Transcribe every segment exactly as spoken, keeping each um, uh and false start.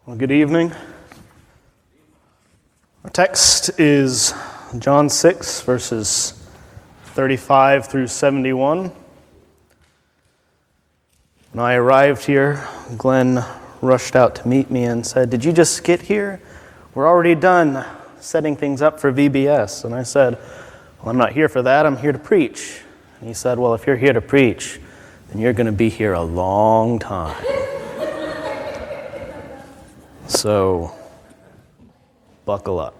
Well, good evening. Our text is John six, verses thirty-five through seventy-one. When I arrived here, Glenn rushed out to meet me and said, "Did you just get here? We're already done setting things up for V B S." And I said, "Well, I'm not here for that. I'm here to preach." And he said, "Well, if you're here to preach, then you're going to be here a long time." So, buckle up.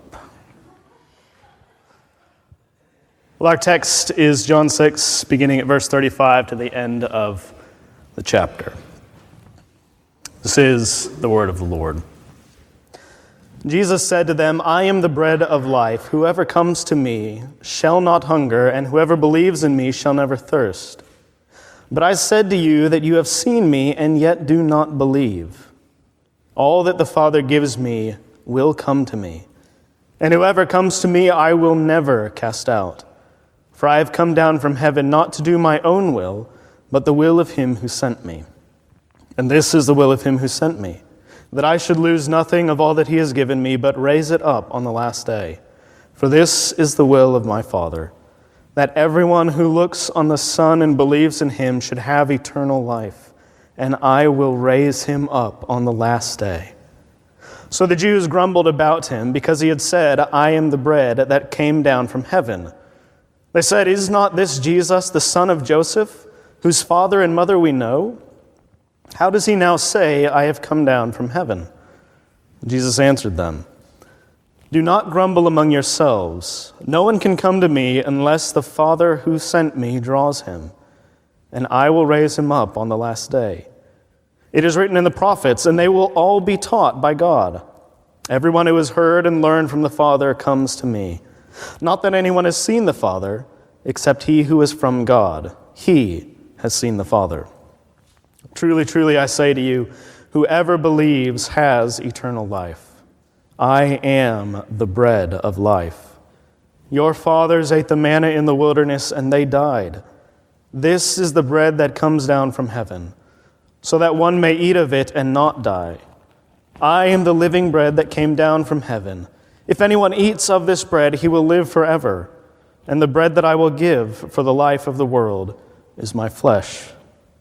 Well, our text is John six, beginning at verse thirty-five to the end of the chapter. This is the word of the Lord. Jesus said to them, "I am the bread of life. Whoever comes to me shall not hunger, and whoever believes in me shall never thirst. But I said to you that you have seen me, and yet do not believe. All that the Father gives me will come to me, and whoever comes to me I will never cast out. For I have come down from heaven not to do my own will, but the will of him who sent me. And this is the will of him who sent me, that I should lose nothing of all that he has given me, but raise it up on the last day. For this is the will of my Father, that everyone who looks on the Son and believes in him should have eternal life, and I will raise him up on the last day." So the Jews grumbled about him because he had said, "I am the bread that came down from heaven." They said, "Is not this Jesus, the son of Joseph, whose father and mother we know? How does he now say, 'I have come down from heaven'?" Jesus answered them, "Do not grumble among yourselves. No one can come to me unless the Father who sent me draws him, and I will raise him up on the last day. It is written in the prophets, and they will all be taught by God. Everyone who has heard and learned from the Father comes to me. Not that anyone has seen the Father, except he who is from God. He has seen the Father. Truly, truly, I say to you, whoever believes has eternal life. I am the bread of life. Your fathers ate the manna in the wilderness, and they died. This is the bread that comes down from heaven, so that one may eat of it and not die. I am the living bread that came down from heaven. If anyone eats of this bread, he will live forever. And the bread that I will give for the life of the world is my flesh."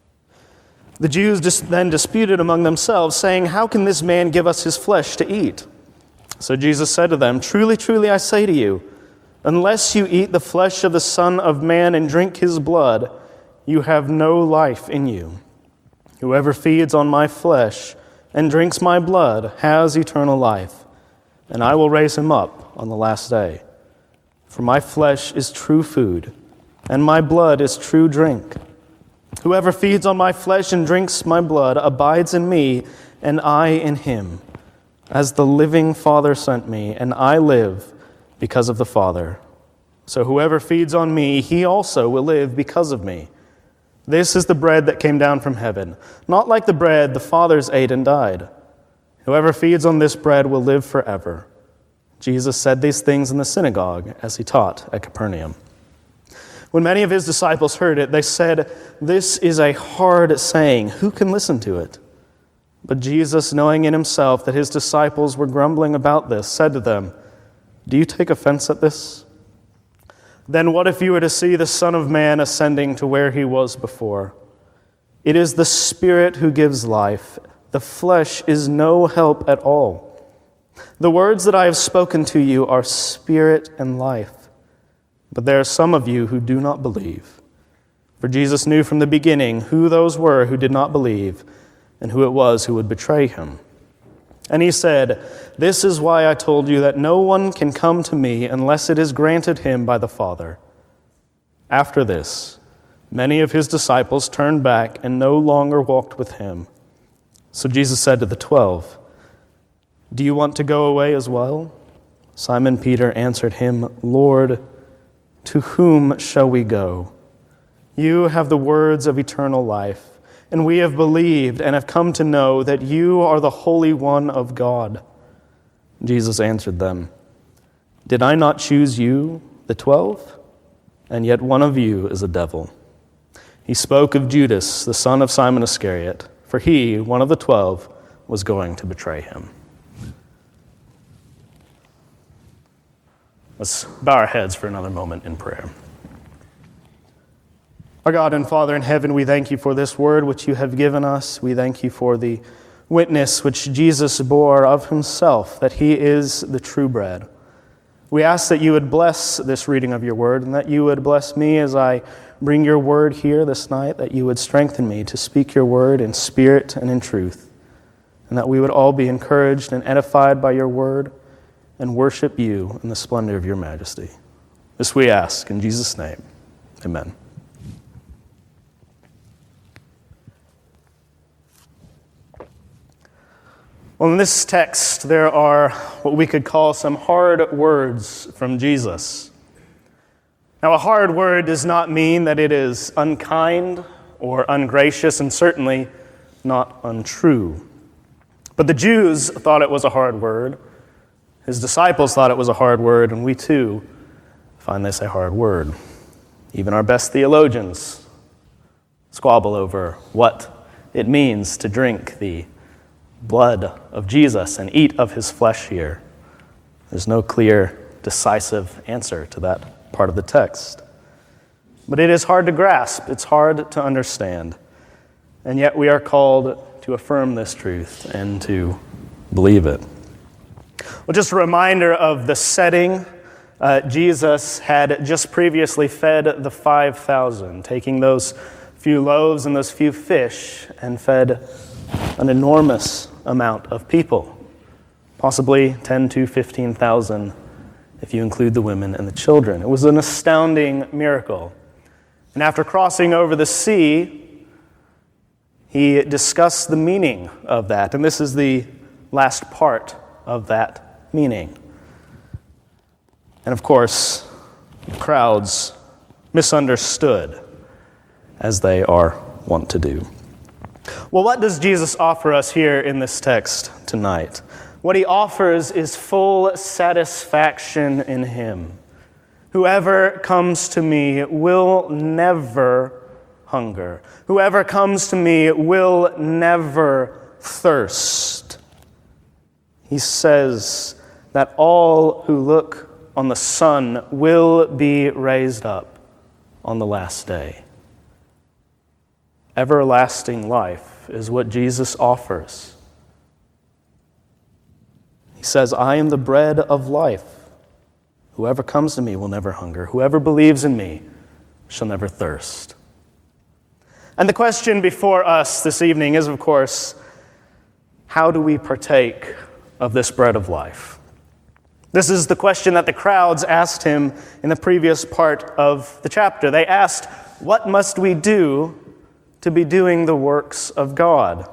The Jews then disputed among themselves, saying, "How can this man give us his flesh to eat?" So Jesus said to them, "Truly, truly, I say to you, unless you eat the flesh of the Son of Man and drink his blood, you have no life in you. Whoever feeds on my flesh and drinks my blood has eternal life, and I will raise him up on the last day. For my flesh is true food, and my blood is true drink. Whoever feeds on my flesh and drinks my blood abides in me, and I in him. As the living Father sent me, and I live because of the Father. So whoever feeds on me, he also will live because of me. This is the bread that came down from heaven, not like the bread the fathers ate and died. Whoever feeds on this bread will live forever." Jesus said these things in the synagogue as he taught at Capernaum. When many of his disciples heard it, they said, "This is a hard saying. Who can listen to it?" But Jesus, knowing in himself that his disciples were grumbling about this, said to them, "Do you take offense at this? Then what if you were to see the Son of Man ascending to where he was before? It is the Spirit who gives life. The flesh is no help at all. The words that I have spoken to you are spirit and life. But there are some of you who do not believe." For Jesus knew from the beginning who those were who did not believe and who it was who would betray him. And he said, "This is why I told you that no one can come to me unless it is granted him by the Father." After this, many of his disciples turned back and no longer walked with him. So Jesus said to the twelve, "Do you want to go away as well?" Simon Peter answered him, "Lord, to whom shall we go? You have the words of eternal life. And we have believed and have come to know that you are the Holy One of God." Jesus answered them, "Did I not choose you, the twelve? And yet one of you is a devil." He spoke of Judas, the son of Simon Iscariot, for he, one of the twelve, was going to betray him. Let's bow our heads for another moment in prayer. Our God and Father in heaven, we thank you for this word which you have given us. We thank you for the witness which Jesus bore of himself, that he is the true bread. We ask that you would bless this reading of your word, and that you would bless me as I bring your word here this night, that you would strengthen me to speak your word in spirit and in truth, and that we would all be encouraged and edified by your word and worship you in the splendor of your majesty. This we ask in Jesus' name. Amen. Well, in this text, there are what we could call some hard words from Jesus. Now, a hard word does not mean that it is unkind or ungracious, and certainly not untrue. But the Jews thought it was a hard word. His disciples thought it was a hard word, and we too find this a hard word. Even our best theologians squabble over what it means to drink the blood of Jesus and eat of his flesh here. There's no clear, decisive answer to that part of the text. But it is hard to grasp, it's hard to understand, and yet we are called to affirm this truth and to believe it. Well, just a reminder of the setting. Uh, Jesus had just previously fed the five thousand, taking those few loaves and those few fish and fed an enormous amount of people, possibly ten to fifteen thousand if you include the women and the children. It was an astounding miracle. And after crossing over the sea, he discussed the meaning of that. And this is the last part of that meaning. And of course, crowds misunderstood, as they are wont to do. Well, what does Jesus offer us here in this text tonight? What he offers is full satisfaction in him. Whoever comes to me will never hunger. Whoever comes to me will never thirst. He says that all who look on the Son will be raised up on the last day. Everlasting life is what Jesus offers. He says, I am the bread of life. Whoever comes to me will never hunger. Whoever believes in me shall never thirst. And the question before us this evening is, of course, how do we partake of this bread of life? This is the question that the crowds asked him in the previous part of the chapter. They asked, what must we do to be doing the works of God?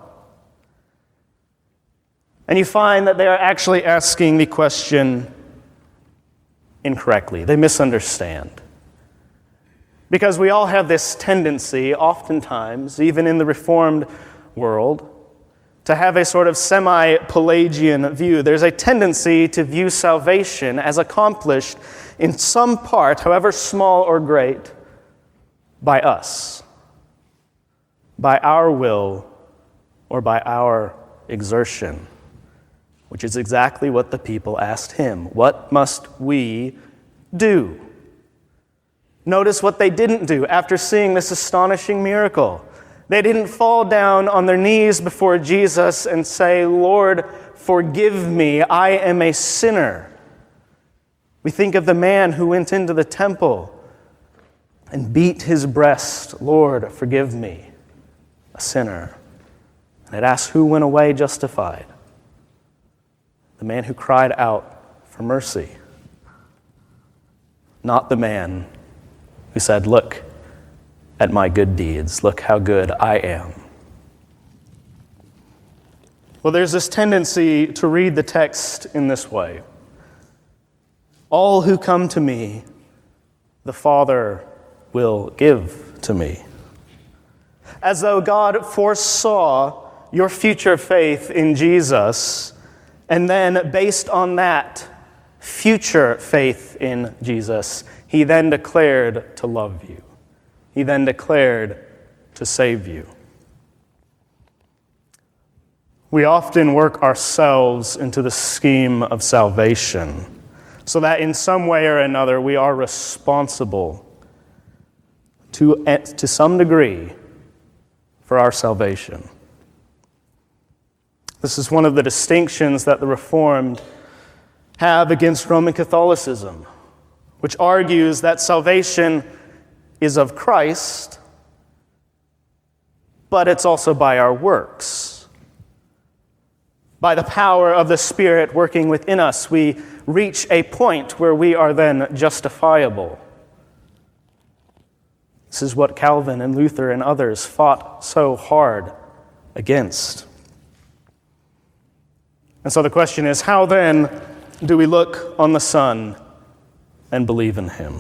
And you find that they are actually asking the question incorrectly. They misunderstand. Because we all have this tendency, oftentimes, even in the Reformed world, to have a sort of semi-Pelagian view. There's a tendency to view salvation as accomplished in some part, however small or great, by us, by our will, or by our exertion, which is exactly what the people asked him. What must we do? Notice what they didn't do after seeing this astonishing miracle. They didn't fall down on their knees before Jesus and say, Lord, forgive me, I am a sinner. We think of the man who went into the temple and beat his breast, Lord, forgive me, a sinner. And it asks who went away justified. The man who cried out for mercy. Not the man who said, look at my good deeds, look how good I am. Well, there's this tendency to read the text in this way. All who come to me, the Father will give to me. As though God foresaw your future faith in Jesus, and then based on that future faith in Jesus, he then declared to love you. He then declared to save you. We often work ourselves into the scheme of salvation, so that in some way or another we are responsible to, to some degree for our salvation. This is one of the distinctions that the Reformed have against Roman Catholicism, which argues that salvation is of Christ, but it's also by our works. By the power of the Spirit working within us, we reach a point where we are then justifiable. This is what Calvin and Luther and others fought so hard against. And so the question is, how then do we look on the Son and believe in him?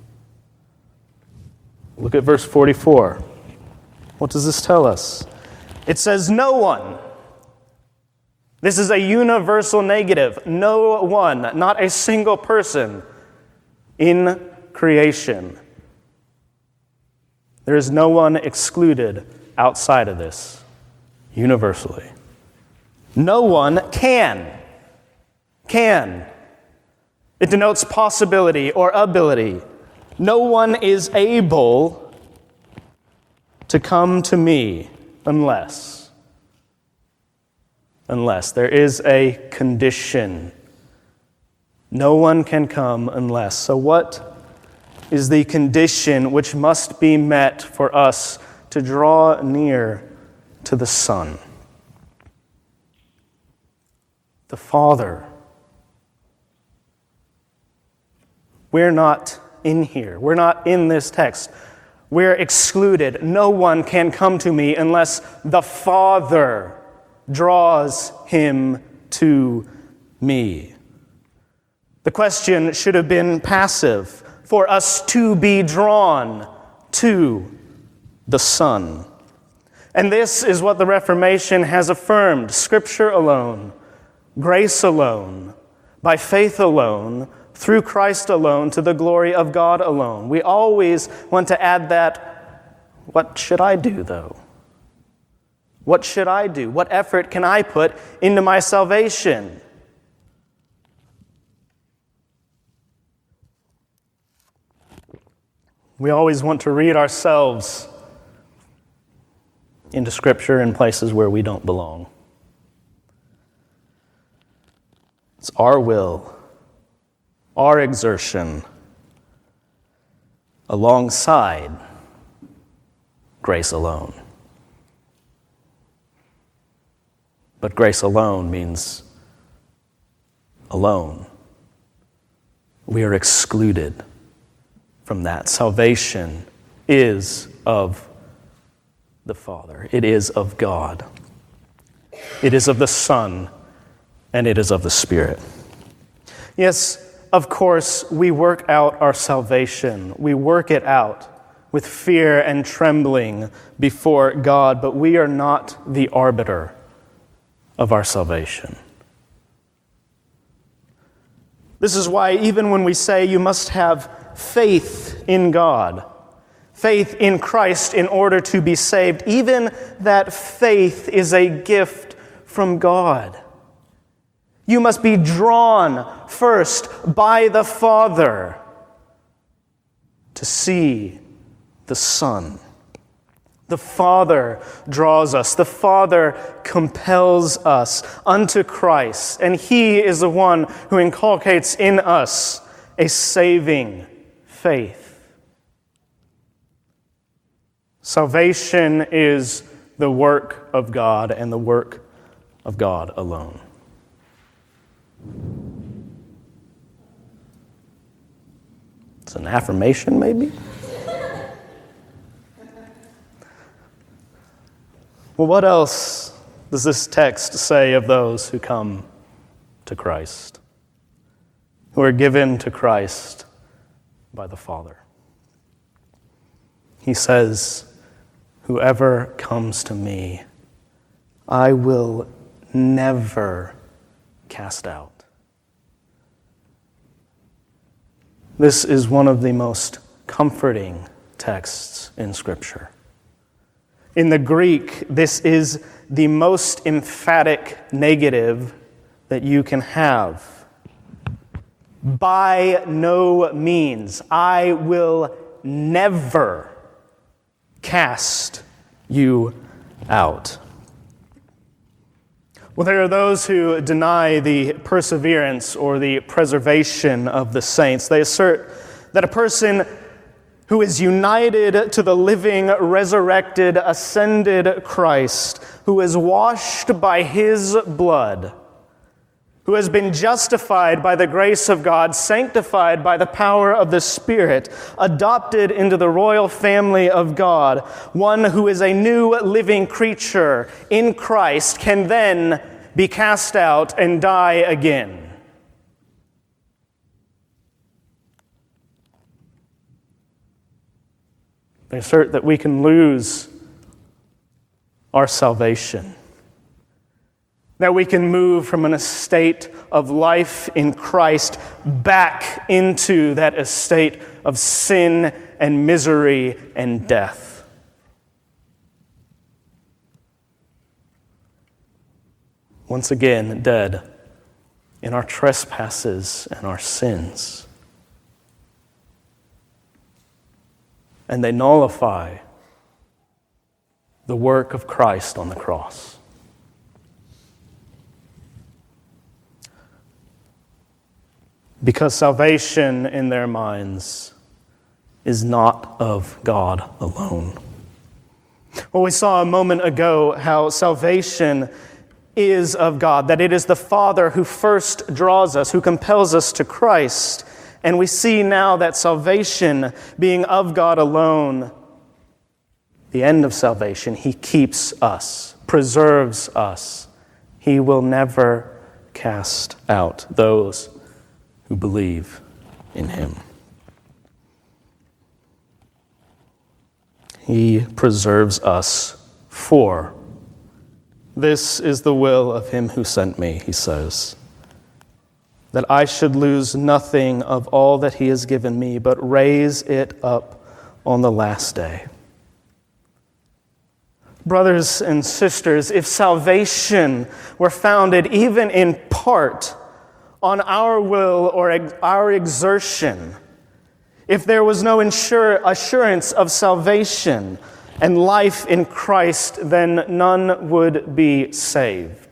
Look at verse forty-four. What does this tell us? It says, no one. This is a universal negative. No one, not a single person in creation. There is no one excluded outside of this, universally. No one can. Can. It denotes possibility or ability. No one is able to come to me unless. Unless. There is a condition. No one can come unless. So what is the condition which must be met for us to draw near to the Son? The Father. We're not in here. We're not in this text. We're excluded. No one can come to me unless the Father draws him to me. The question should have been passive, for us to be drawn to the Son. And this is what the Reformation has affirmed: Scripture alone, grace alone, by faith alone, through Christ alone, to the glory of God alone. We always want to add that, what should I do though? What should I do? What effort can I put into my salvation? We always want to read ourselves into Scripture in places where we don't belong. It's our will, our exertion, alongside grace alone. But grace alone means alone. We are excluded from that. Salvation is of the Father. It is of God. It is of the Son, and it is of the Spirit. Yes, of course, we work out our salvation. We work it out with fear and trembling before God, but we are not the arbiter of our salvation. This is why even when we say you must have faith in God, faith in Christ in order to be saved, even that faith is a gift from God. You must be drawn first by the Father to see the Son. The Father draws us. The Father compels us unto Christ. And He is the one who inculcates in us a saving faith. Salvation is the work of God and the work of God alone. It's an affirmation, maybe? Well, what else does this text say of those who come to Christ, who are given to Christ by the Father? He says, "Whoever comes to me, I will never cast out." This is one of the most comforting texts in Scripture. In the Greek, this is the most emphatic negative that you can have. By no means. I will never cast you out. Well, there are those who deny the perseverance or the preservation of the saints. They assert that a person who is united to the living, resurrected, ascended Christ, who is washed by his blood, who has been justified by the grace of God, sanctified by the power of the Spirit, adopted into the royal family of God, one who is a new living creature in Christ, can then be cast out and die again. They assert that we can lose our salvation, that we can move from an estate of life in Christ back into that estate of sin and misery and death. Once again, dead in our trespasses and our sins. And they nullify the work of Christ on the cross. Because salvation in their minds is not of God alone. Well, we saw a moment ago how salvation is of God, that it is the Father who first draws us, who compels us to Christ. And we see now that salvation being of God alone, the end of salvation, He keeps us, preserves us. He will never cast out those who believe in Him. He preserves us for. This is the will of Him who sent me, he says, that I should lose nothing of all that He has given me, but raise it up on the last day. Brothers and sisters, if salvation were founded even in part on our will or ex- our exertion, if there was no insure- assurance of salvation and life in Christ, then none would be saved.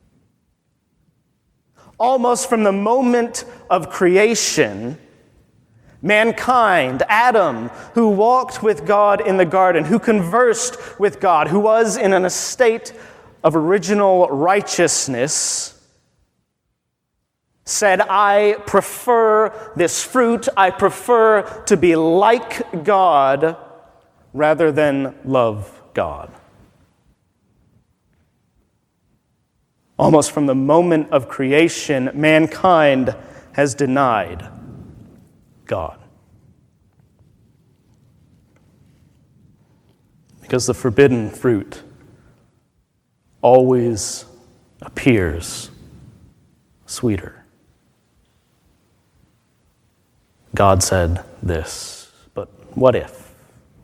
Almost from the moment of creation, mankind, Adam, who walked with God in the garden, who conversed with God, who was in an estate of original righteousness, said, I prefer this fruit, I prefer to be like God rather than love God. Almost from the moment of creation, mankind has denied God. Because the forbidden fruit always appears sweeter. God said this, but what if?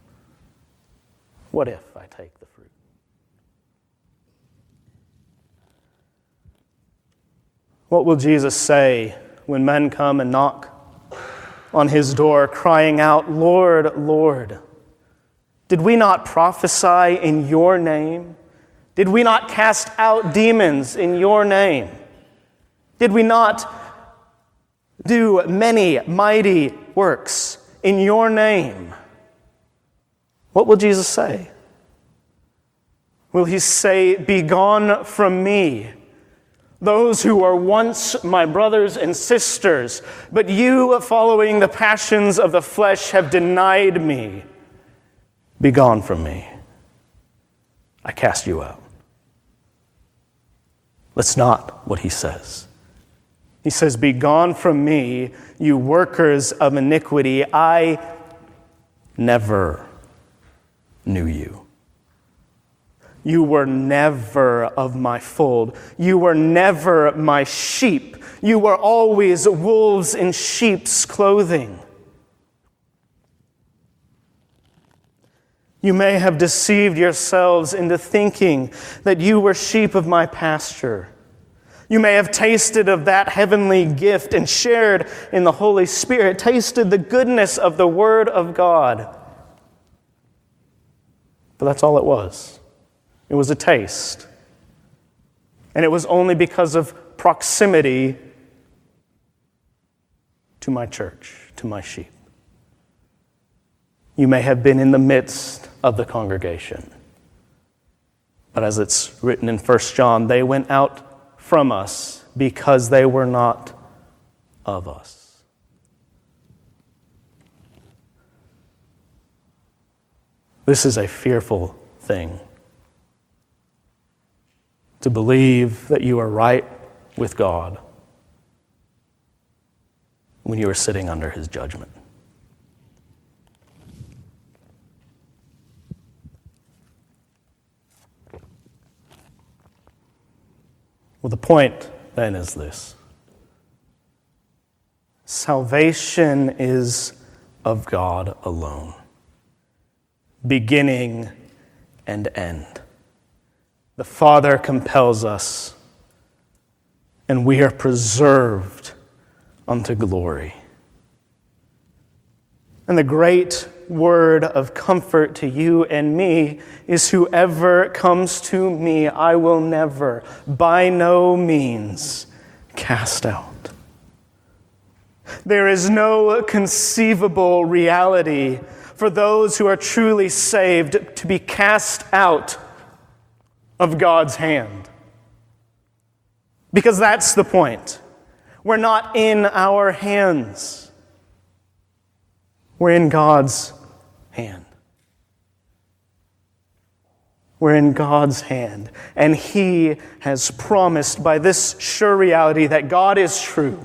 What if I take the fruit? What will Jesus say when men come and knock on His door, crying out, Lord, Lord, did we not prophesy in your name? Did we not cast out demons in your name? Did we not do many mighty works in your name? What will Jesus say? Will He say, begone from me, those who were once my brothers and sisters, but you, following the passions of the flesh, have denied me. Begone from me. I cast you out. That's not what He says. He says, begone from me, you workers of iniquity. I never knew you. You were never of my fold. You were never my sheep. You were always wolves in sheep's clothing. You may have deceived yourselves into thinking that you were sheep of my pasture. You may have tasted of that heavenly gift and shared in the Holy Spirit, tasted the goodness of the Word of God. But that's all it was. It was a taste. And it was only because of proximity to my church, to my sheep. You may have been in the midst of the congregation. But as it's written in First John, they went out from us because they were not of us. This is a fearful thing. To believe that you are right with God when you are sitting under His judgment. Well, the point then is this. Salvation is of God alone, beginning and end. The Father compels us, and we are preserved unto glory. And the great word of comfort to you and me is, whoever comes to me, I will never, by no means, cast out. There is no conceivable reality for those who are truly saved to be cast out of God's hand. Because that's the point. We're not in our hands. We're in God's hand. We're in God's hand. And He has promised by this sure reality that God is true,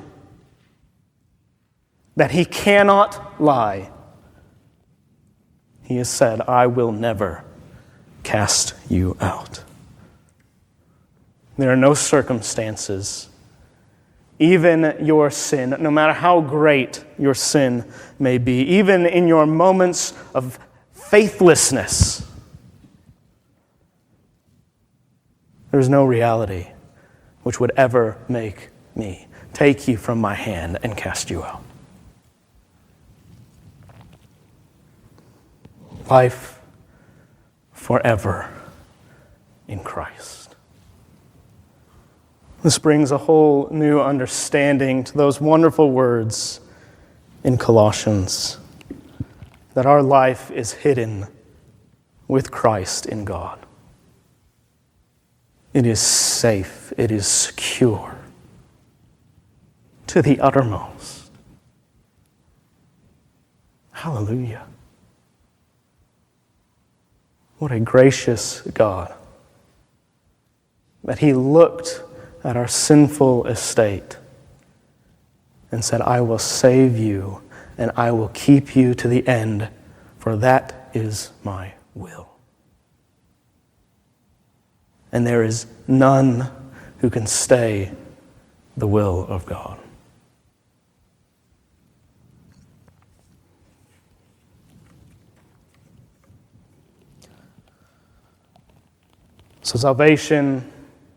that He cannot lie. He has said, I will never cast you out. There are no circumstances, even your sin, no matter how great your sin may be, even in your moments of faithlessness, there is no reality which would ever make me take you from my hand and cast you out. Life forever in Christ. This brings a whole new understanding to those wonderful words in Colossians, that our life is hidden with Christ in God. It is safe, it is secure to the uttermost. Hallelujah. What a gracious God, that He looked at our sinful estate and said, I will save you and I will keep you to the end, for that is my will. And there is none who can stay the will of God. So salvation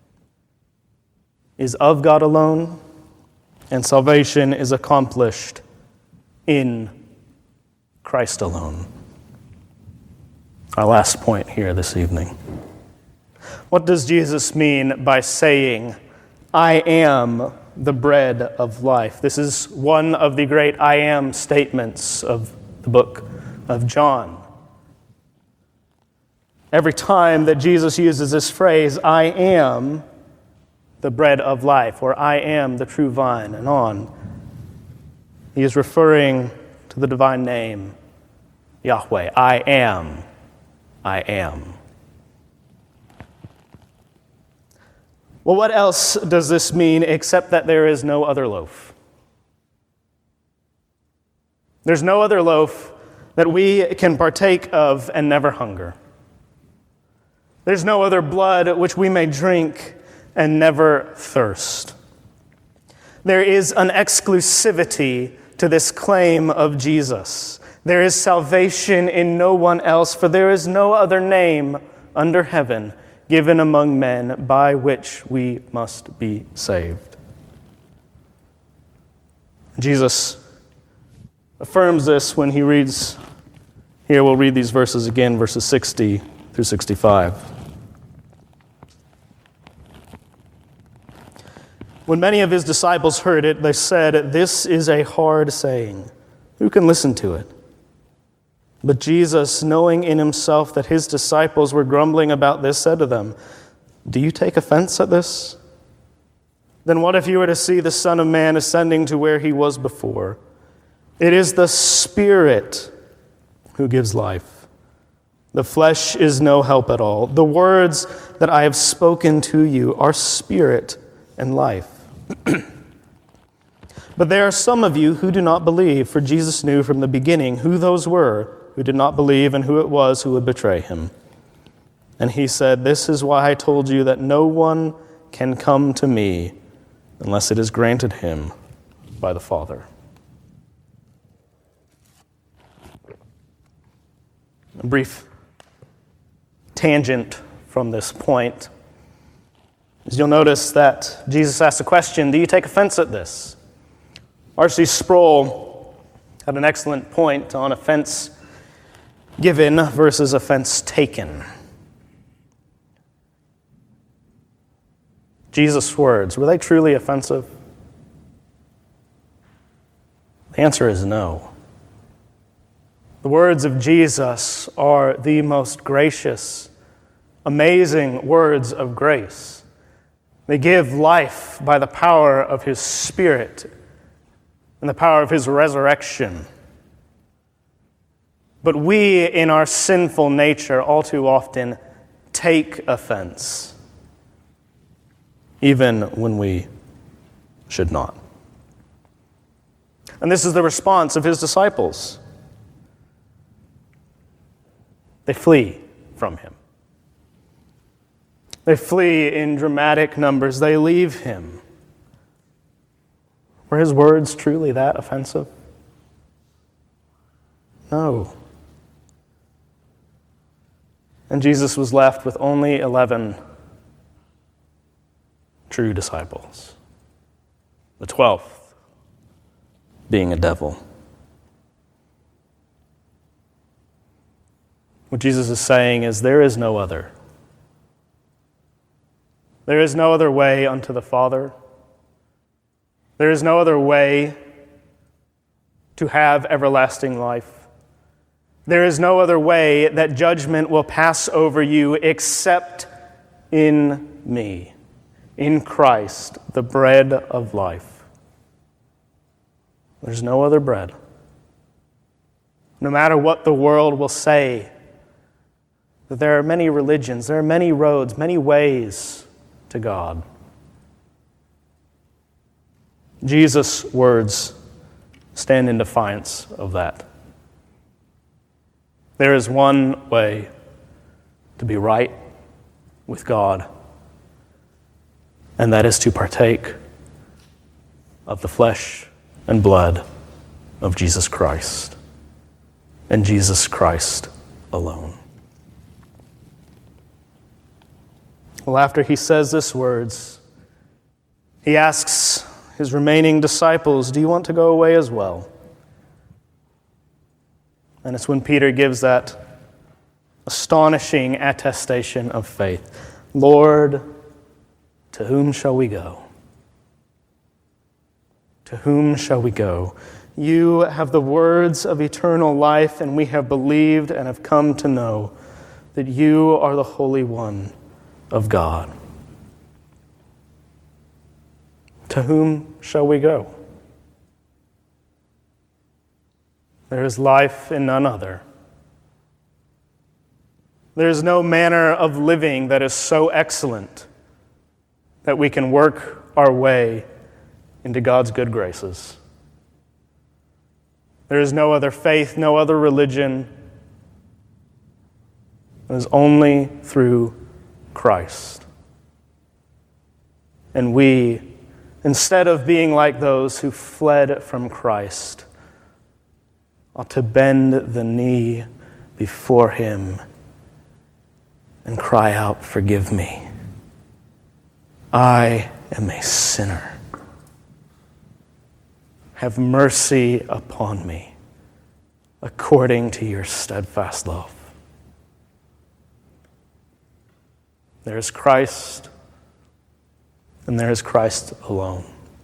is of God alone, and salvation is accomplished in Christ alone. Our last point here this evening. What does Jesus mean by saying, I am the bread of life? This is one of the great I am statements of the book of John. Every time that Jesus uses this phrase, I am the bread of life, or I am the true vine, and on, he is referring to the divine name, Yahweh. I am, I am. Well, what else does this mean except that there is no other loaf? There's no other loaf that we can partake of and never hunger. There's no other blood which we may drink and never thirst. There is an exclusivity to this claim of Jesus. There is salvation in no one else, for there is no other name under heaven given among men by which we must be saved. Jesus affirms this when he reads, here we'll read these verses again, verses sixty through sixty-five. When many of his disciples heard it, they said, "This is a hard saying. Who can listen to it?" But Jesus, knowing in himself that his disciples were grumbling about this, said to them, "Do you take offense at this? Then what if you were to see the Son of Man ascending to where he was before? It is the Spirit who gives life. The flesh is no help at all. The words that I have spoken to you are spirit and life." But there are some of you who do not believe, for Jesus knew from the beginning who those were who did not believe and who it was who would betray him. And he said, "This is why I told you that no one can come to me unless it is granted him by the Father." A brief tangent from this point is you'll notice that Jesus asked the question, do you take offense at this? R C Sproul had an excellent point on offense given versus offense taken. Jesus' words, were they truly offensive? The answer is no. The words of Jesus are the most gracious, amazing words of grace. They give life by the power of his Spirit and the power of his resurrection. But we, in our sinful nature, all too often take offense, even when we should not. And this is the response of his disciples. They flee from him. They flee in dramatic numbers. They leave him. Were his words truly that offensive? No. And Jesus was left with only eleven true disciples. The twelfth being a devil. What Jesus is saying is there is no other. There is no other way unto the Father. There is no other way to have everlasting life. There is no other way that judgment will pass over you except in me, in Christ, the bread of life. There's no other bread. No matter what the world will say, that there are many religions, there are many roads, many ways to God. Jesus' words stand in defiance of that. There is one way to be right with God, and that is to partake of the flesh and blood of Jesus Christ, and Jesus Christ alone. Well, after he says these words, he asks his remaining disciples, do you want to go away as well? And it's when Peter gives that astonishing attestation of faith. Lord, to whom shall we go? To whom shall we go? You have the words of eternal life, and we have believed and have come to know that you are the Holy One of God. To whom shall we go? There is life in none other. There is no manner of living that is so excellent that we can work our way into God's good graces. There is no other faith, no other religion. It is only through Christ. And we, instead of being like those who fled from Christ, ought to bend the knee before him and cry out, "Forgive me. I am a sinner. Have mercy upon me according to your steadfast love." There is Christ, and there is Christ alone.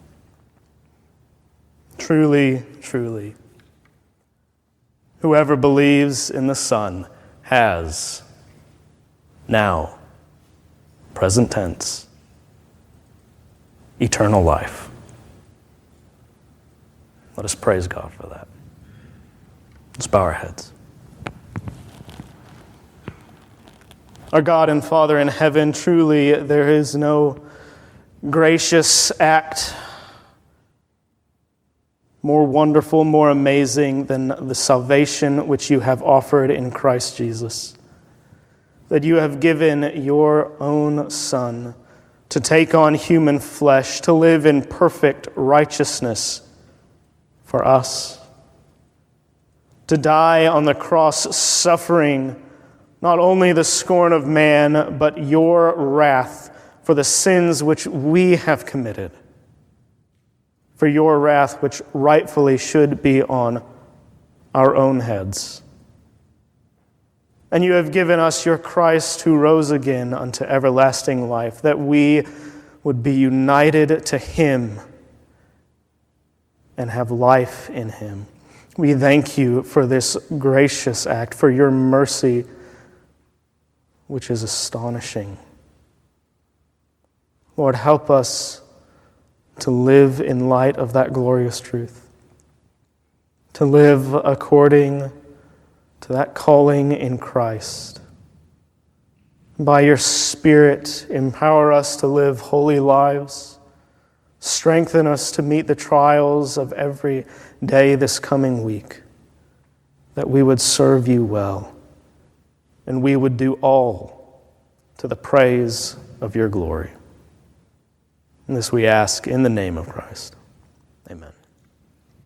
Truly, truly, whoever believes in the Son has now, present tense, eternal life. Let us praise God for that. Let's bow our heads. Our God and Father in heaven, truly there is no gracious act more wonderful, more amazing than the salvation which you have offered in Christ Jesus. That you have given your own Son to take on human flesh, to live in perfect righteousness for us, to die on the cross, suffering not only the scorn of man, but your wrath for the sins which we have committed, for your wrath which rightfully should be on our own heads. And you have given us your Christ who rose again unto everlasting life, that we would be united to him and have life in him. We thank you for this gracious act, for your mercy, which is astonishing. Lord, help us to live in light of that glorious truth, to live according to that calling in Christ. By your Spirit, empower us to live holy lives. Strengthen us to meet the trials of every day this coming week, that we would serve you well, and we would do all to the praise of your glory. And this we ask in the name of Christ. Amen.